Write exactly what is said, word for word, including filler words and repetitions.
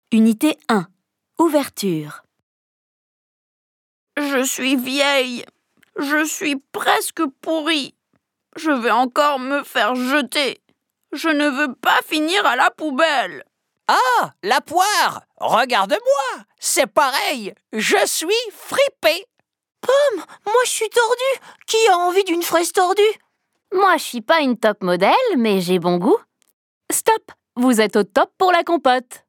Unité un. Ouverture. Je suis vieille. Je suis presque pourrie. Je vais encore me faire jeter. Je ne veux pas finir à la poubelle. Ah, la poire! Regarde-moi! C'est pareil! Je suis fripé! Pomme, moi je suis tordue. Qui a envie d'une fraise tordue? Moi, je suis pas une top modèle, mais j'ai bon goût. Stop! Vous êtes au top pour la compote.